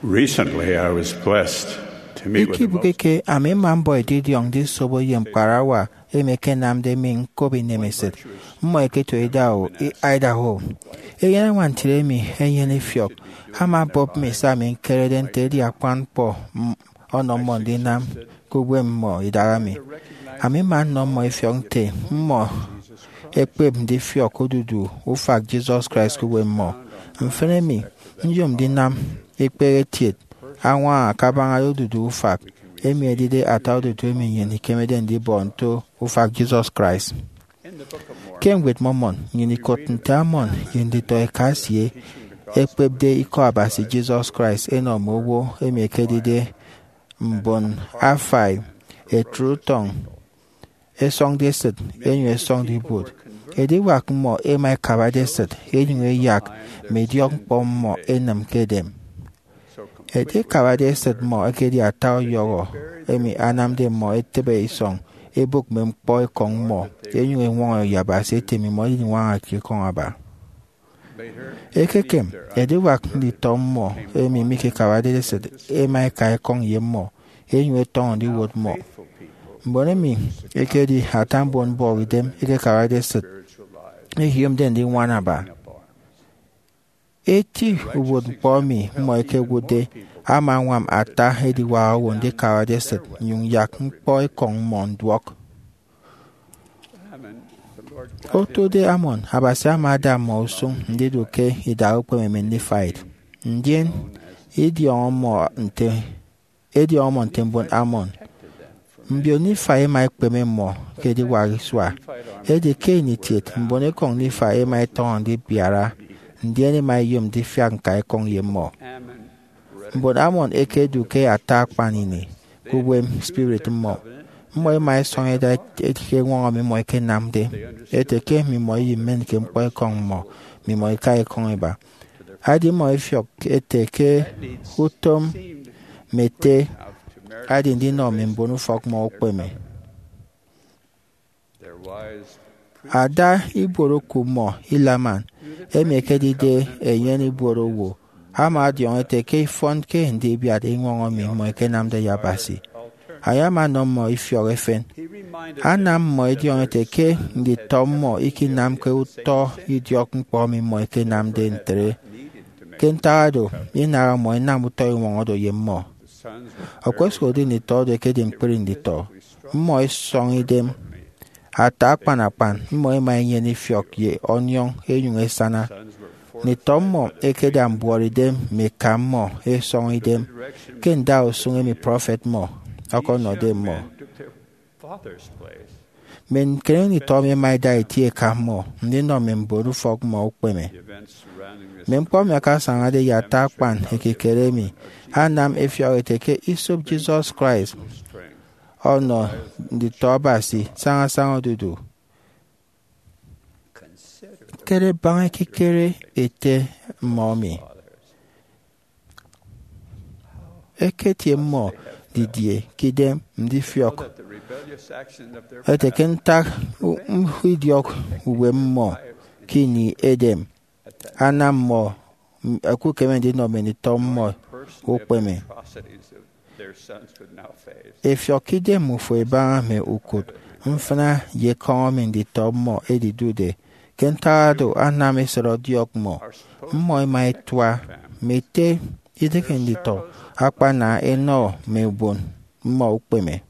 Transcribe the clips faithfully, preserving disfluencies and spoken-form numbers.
Recently, I was blessed to meet with the most Ikibukeke ame mambo edidiong di sobo yem parawa emeke namde min kobi nemeset. Mo eketo edao i Idaho. Eyene wantire mi eyene fiok. Hama bob mi sa min kereden tedi akwan po ono mondi nam kubwe mo idarami. Ame man no mo ifiong te mo ekpeb di fiok odudu ufak Jesus Christ kubwe mo. Mfene mi njom di nam ekpere tiet. Awa akabanga yodudu ufak emi edide ata odudu emi yeni kemeden di bonto ufak Jesus Christ. Kem with Mormon yeni kotuntamon yeni to ekasye ekpebde iko abasi Jesus Christ eno mowo emi ekedide mbon afai a true tongue a song desert enyu a song di boot edi wak mo ema kaba desert enyu e yak mediok pom mo enam kedem. Ete kawade set mo akedi ataw yogo emi anamde mo etebe isong ebuk mem boy kong mo enyu enwon yaba se temi mo yin wan akri kong aba ekekem ede wak ndi tom mo emi mike kawade set ema kai kong yem mo enyu eton di wot mo mbone mi ekedi atambon bo idem eke kawade set ehiyom den di wan aba eti wot bomi mo eke wude ama wam ata hedi wa wonde kawade set nyung yak boy kong mon dwok oto de amon abasi amada mo sung ndido ke ida okwe memendi fight ndien idi omo nte idi omo nte mbon amon mbio ni fae mai peme mo ke di wariswa edi ke ni tiet mbone kong ni fae mai ton di biara ndien mai yum di fiang kai kong yemo mbon amon eke duke attack panini kuwe spirit mo mo mai song eda eke won mi mo eke namde eteke mi mo yi men ke mpo kong mo mi mo kai kong eba adi mo fiok eteke utom mete adi ndi no mi mbonu fok mo okpeme ada iboro kumo ilaman emeke dide eyen iboro wo ama di on te ke fond ke ndi bi ade ngon mi mo ke nam de yabasi ayama no mo ifio refen anam mo di on te ke ndi tom mo iki nam ke uto idiok npo mi mo ke nam de ntre kentado ina mo nam uto won odo yemmo akwesko di ni to de ke dim prin di to mo song idem ata panapan mo ma yeni fiok ye onion enyun esana ni tomo ekede ambuori dem me kamo e song idem ken da osun mi prophet mo akono dem mo men ken ni tomo mai da tie kamo ndi no me mboru fok mo okpeme men pom aka sanga de yata pan ekekere mi anam efio eteke isop Jesus Christ ono ndi tobasi sanga sanga dudu kere bang kekere ete momi eketie mo didie kidem mdi fiok ete kentak mhuidiok uwe mo kini edem anam mo aku kemendi no meni tom mo okpeme efiokide mu fo eba me ukut mfana ye kome ndi tom mo edi dude kentado aname sero diok mo mo mai twa mete idekendito akpa na eno mebon mo ukpeme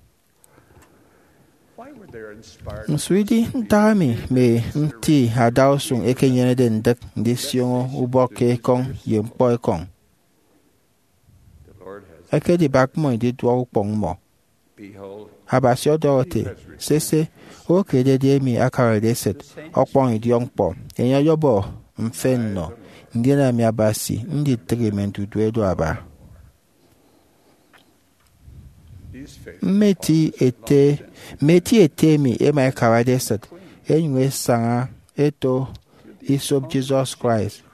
nswidi ntami me nti hadausun ekenyene de ndek ndi siongo uboke kong yempo kong eke di bak mo di dwa upong mo habasio dorote sese o kede de mi akara de set okpon idiong po enya yobo mfenno ndina mi abasi ndi trementu dwedo aba meti ete meti ete mi e mai akara de set enwe sanga eto isop Jesus Christ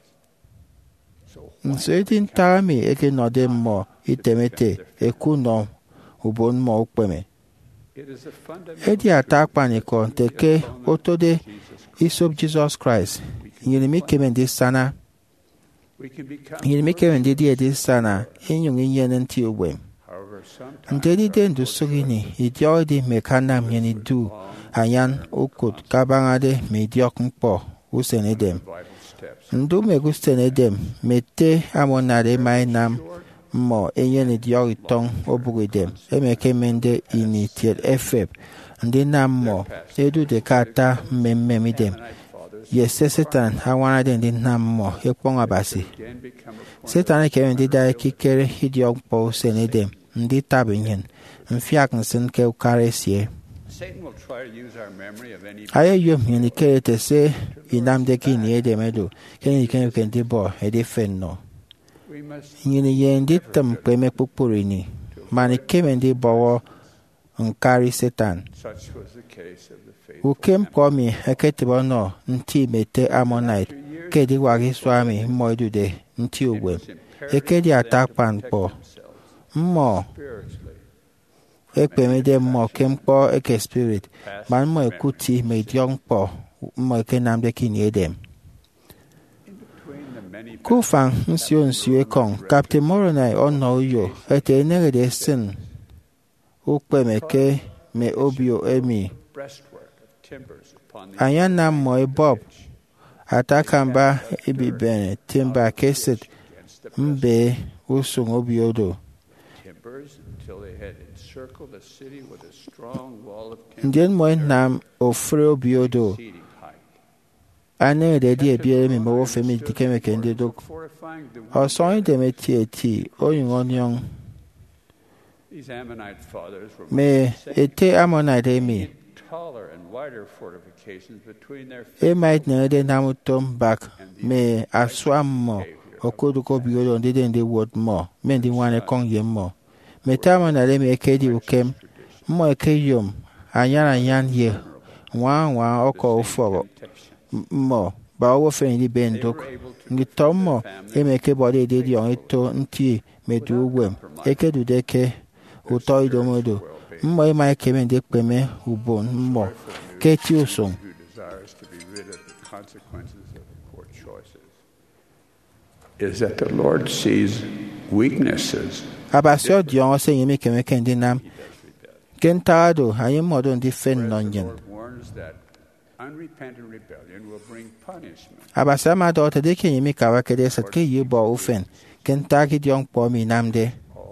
nsetin tami eke no de mo itemete ekuno ubon mo okpeme edi atakpa niko teke otode isop Jesus Christ yiri mi kemendi sana yin mi ke ndi di di sana inyung yen nti owem ndedi de ndu sugini idio di mekanam yen du ayan okut kabangade mediok mpo usenedem ndu megustenedem mete amonade mainam mo enyen idio itong obugidem emeke mende initial efeb ndi nam mo edu de kata mmemmemidem yese Satan hawana de ndi nam mo ekpong abasi Satan ke ndi da kikere idio mpo usenedem ndi tabinyen mfiak nsin ke ukaresie aye yom yini kere te se inam de ki ni ede medo keni keni kendi bo ede fenno yini yendi tam preme pupurini mani kemendi bowo nkari Satan ukem komi eketibo no nti mete Ammonite kedi wagi swami moidu de nti uwe ekedi atakpan po mmo ekpemede mmo kempo eke spirit man mo ekuti mediong po mo eke namde kini edem kufang nsio nsio ekong Captain Moronai ono uyo ete enegede sin ukpemeke me obio emi anyana mo ebob atakamba ibibene timba keset mbe usung obiodo Ndien mo nam ofre obiodo ane de di ebiere mi mo femi dikeme kende dok o soin de meti eti oyun onion me ete Ammonite mi e might na de namutom back me aswam mo okoduko biodo ndede ndi word mo me ndi wane kong yem mo metama na le me ekedi ukem mo ekeyom anyana yan ye wa wa oko oforo mo ba wo fe ni bendok ngi tomo e me ke body de di on eto nti medu wem ekedu deke uto idomodo mo e ma ke me de peme ubon mo ke ti usun is that the Lord sees weaknesses. Abasio dion se yemi keme kendi nam kentado haye modo ndi fen nonyen abasama do te de ke yemi kawa kede sat ke yibo ufen kentaki dion po mi namde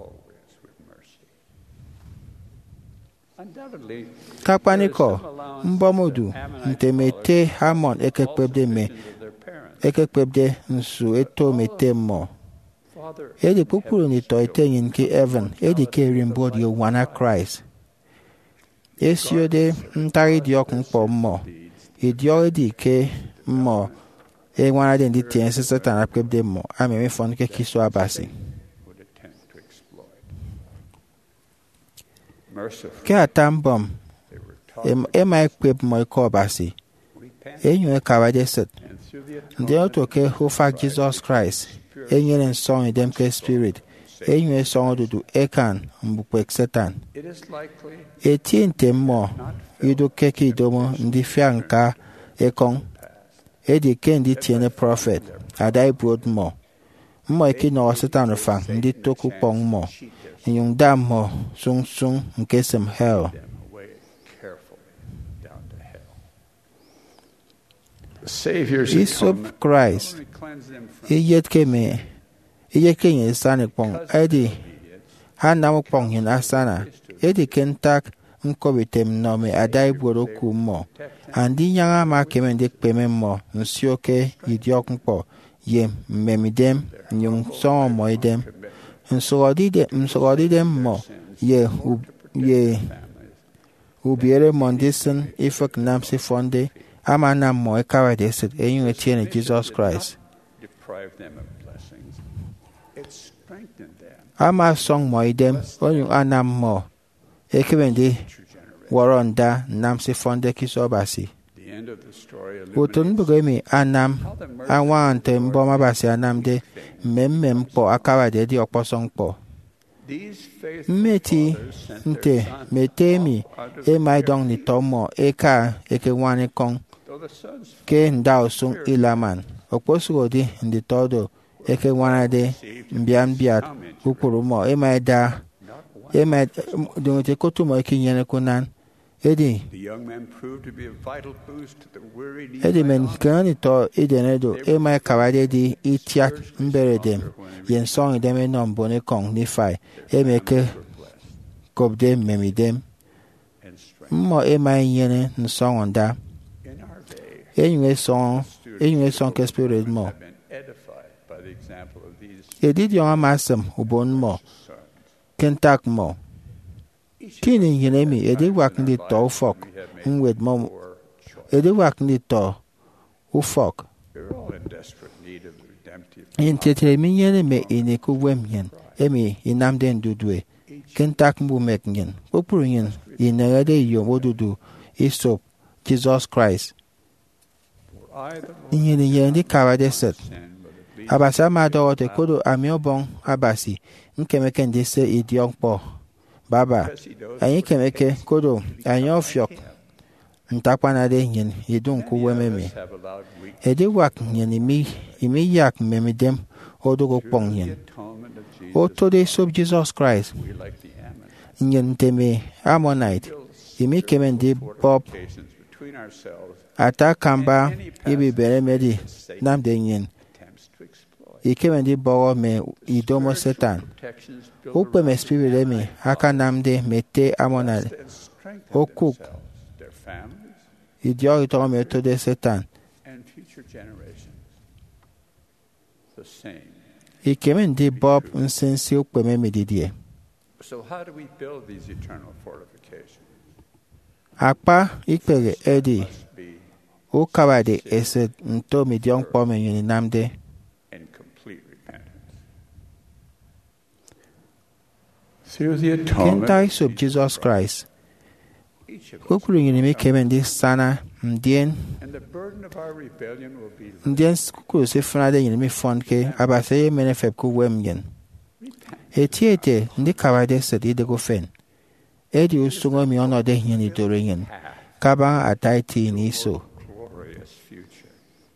kakpaniko mbomodu ntemete Hamon ekekpebde me ekekpebde nsu eto mete mo edi pupuru ni to itenyin ki Evan edi ke rimbod yo wana Christ esio de ntari diok mpo mo idio edi ke mo e wana de ndi tien se Satan apkebde mo ame me fon ke kiso abasi ke atambom e ma ekpeb mo ko abasi enyo e kawade set ndi oto ke hofa Jesus Christ enyere song dem ke spirit enyo song dudu ekan mbukwe Satan eti ntemo ido keke idomo ndi fianka ekon edi ke ndi tiene prophet adai broad mo mo eki no Satan fa ndi toku pong mo nyung dam mo sung sung nke sem hell Isop Christ iyet keme iyet kenye sane pong edi hanam pong hin asana edi kentak nkobitem no me adai boro ku mo andi nyanga ma keme ndik peme mo nsioke idiok mpo ye memidem nyung so mo idem nsogodide nsogodide mo ye u, ye ubiere mondisen ifak namsi fonde amana mo ekawa deset enyu etiene Jesus Christ ama song mo idem onyu anam mo ekebendi waronda namsi fonde kisobasi utun bugemi anam awante mboma basi anam de memmem po akawa de di okposong po meti nte metemi e maidong ni tomo eka eke wane kong ke ndao sung ilaman okposugo di ndi todo eke wanade mbian biat ukuru mo ema da ema donte kotu mo eke nyene kunan edi The young man proved to be a vital boost to the weary edi men kani to idenedo ema kawade di itiat mberedem yen song dem non bone kong ni fai emeke kobde memidem and strength. mo ema yene nsong onda In our day, enwe song enwe song ke spirit mo have been edified by the example of these edid yon amasem ubon mo sons. kentak mo kini yene mi edi wak ndi to fok nwed mo Or choice. edi wak ndi to ufok We're all in desperate need of the redemptive yin tetere mi yene me ine ku wem yen emi inamde ndudwe kentak mbu mek yen popuru yen inere yo modudu isop Jesus Christ For I, the Lord, yene yen di kawade set sin, but at least abasa ma do te kodo amiobon abasi nkemeke ndi se idion po baba because he knows anyi kemeke kodo anyo fiok ntakwanade yen idun ku wememe us have allowed weak edi wak yen imi imi yak memidem odogo pong yen atonement of Jesus. o to de sub Jesus Christ We like the Ammon. yen teme ammonite imi kemendi bob Fortifications between ourselves ata kamba ibi bere medi namde yen attempts to exploit. ikemendi bogo me idomo setan Protections built ukpe me spirit emi aka namde mete ammonite and strengthen o cook themselves, their families, idio ito me to de setan and future generations. The same. ikemendi bob nsensi ukpe me medidie So how do we build these eternal fortifications? akpa ikpere edi Must be o kawade ese nto midion kpo me yuni namde in complete repentance. Through the atonement, kentai sub Jesus Christ each of us, kokuru yuni mi kemendi sana ndien and the burden of our rebellion will be lifted. ndien kukuru se funade yuni mi fonke abase ye mene feb ku wem yen eti ete ndi kawade set idego fen edi usungo mi ono de yuni dore yen kaba ataiti ni so Glorious future.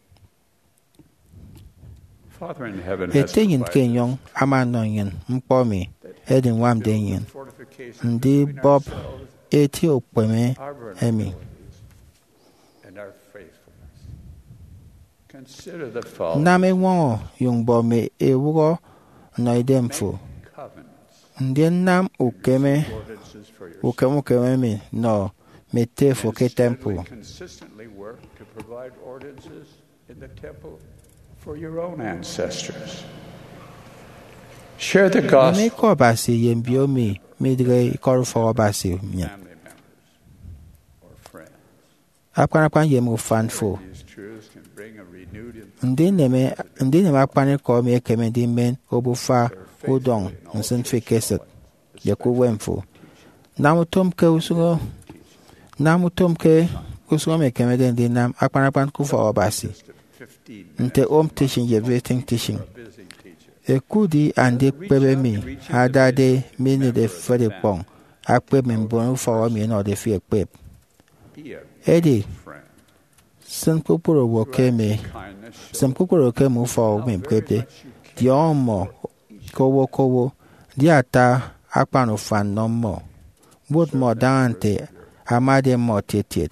Father in heaven has ete yin provided kenyong amano yen mpo mi edi nwam de yen fortifications ndi between bob ourselves, eti okpeme our emi vulnerabilities, and our faithfulness. Consider the following name won yung bo me ewuro no idemfo covenants, ndien nam ukeme ordinances for your ukemu keme mi no mete fo ke temple steadily, consistently work to provide ordinances in the temple for your own ancestors. Share the me gospel ko basi yen bio mi mi dire ko fo basi mi with family members or friends. apana pan yem fan fo These truths can bring a renewed ndin neme ndin neme apane ko mi keme di men obufa udong nsin fi keset de ku wemfo namutom ke usugo namutom ke usugo me keme den di nam apana pan ku fo basi fifteen nte om teaching ye everything teaching busy teachers. ekudi ande kpebe mi adade mi ni de fede pong akpe mi mbonu fo mi no de fi ekpe Be a edi friend. sen kupuro wo ke me Kindness show sen kupuro ke mu fo mi kpebe di omo kowo kowo di ata akpanu fan no mo would mo dante amade mo teted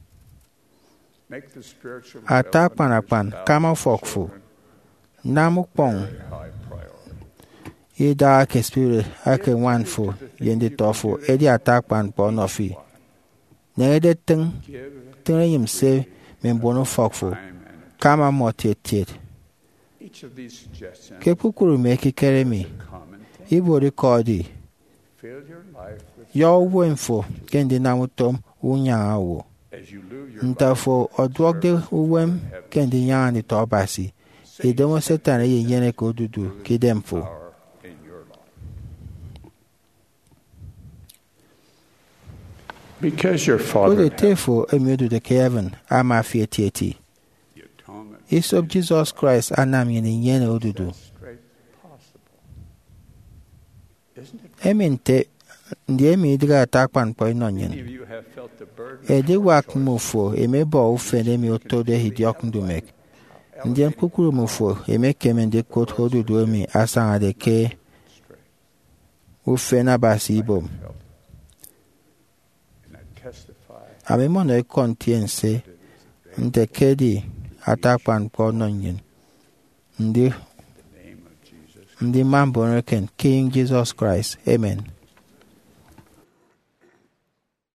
make the spiritual ata development pan of apan your spouse kama and fokfu children namu pong a high priority. ida ke spirit ake wanfu yendi tofu edi ata pan po no fi nede teng Give teng yim se me mbonu fokfu time and kama mo teted each of these suggestions ke pukuru me ki kere mi common thing. ibo rekodi Fill your life with yo wenfo kendi namutom unya awo as you live your ntafo odwogde uwem kendi yani to basi idomo setan ye yene ko dudu kidemfo power in your life. Because your o Father de in heaven, tefo emiodu de Kevin ama fietieti the atonement isop Jesus Christ anam yene yene odudu is great possible. Isn't it? emente ndi emi diga atakpan po Many inonyen of you have felt the burden edi of wak choice mufo emebo ufene mi otode hidiok ndumek Ndiye mpukuru mufo emekeme ndi kot hodudu mi asanga de ke ufena basi ibom. Amemona e kontiense nte kedi atakpan kononyin. Ndi Ndi mambo King Jesus Christ. Amen.